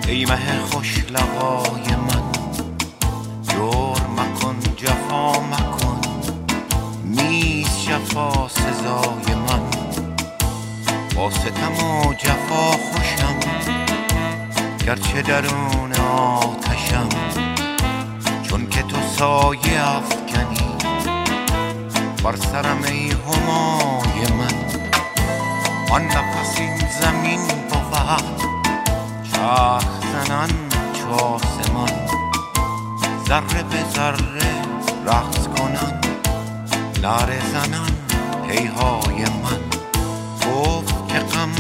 ای مه خوش لقای من، جور مکن جفا مکن، نیست جفا سزای من. با ستم و جفا خوشم، گرچه درون آتشم، چون که تو سایه افکنی بر سرم ای همای من. آن نفس این زمین بود چرخ زنان چو آسمان، ذره به ذره رقص کنان، نعره زنان پیهای من. گفت که غم